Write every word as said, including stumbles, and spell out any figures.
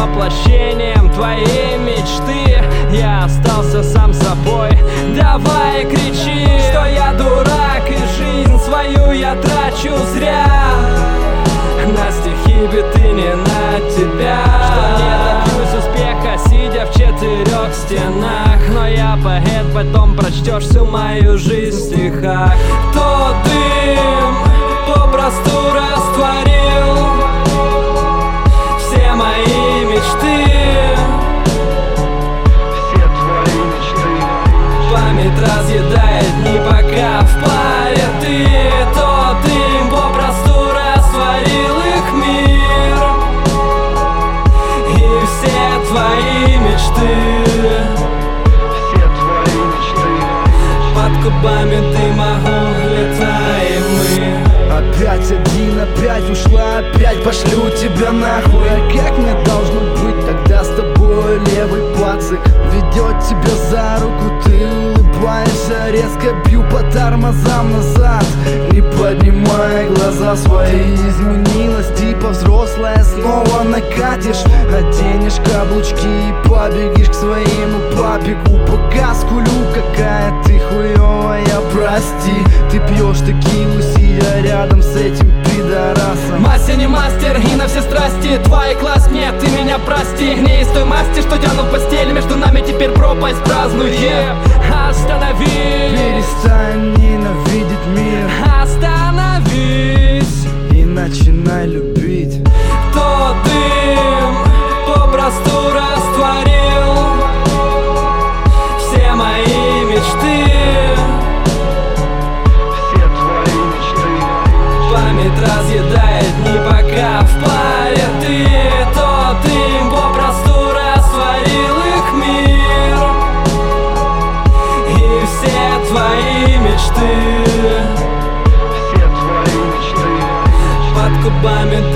воплощением твоей мечты. Я остался сам собой, давай кричи, что я дурак и жизнь свою я трачу зря. На стихи биты не на тебя, что не добьюсь успеха, сидя в четырех стенах. Но я поэт, потом прочтешь всю мою жизнь в стихах. Тот дым попросту растворил все мои мечты. Все твои мечты. Память разъедает дни, пока в паре ты. Тот дым попросту растворил их мир и все твои мечты. Все твои мечты. Под кубами дыма улетаем мы. Опять один, опять ушла, опять пошлю тебя нахуй. А как мне должно быть тогда с тобой? Левый пацик ведет тебя за руку, ты улыбаешься, резко бью по тормозам назад. Не поднимай глаза свои, изменилась типа взрослая, снова накатишь. Оденешь каблучки и побегишь к своему папику. Пока скулю, какая ты хуёвая, прости. Ты пьешь текилу, сидя рядом с этим пидорасом. Мастер не мастер и на все страсти твой класс мне, ты меня прости. Не из той масти, что тяну в постель, между нами теперь пропасть празднуем. Остановись, перестань ненавидеть мир, остановись и начинай любить. Тот дым попросту растворил все мои мечты. Все твои мечты. Память разъедает дни, пока в паре ты. Тот дым попросту растворил их мир и все твои мечты. Все твои мечты. Под кубами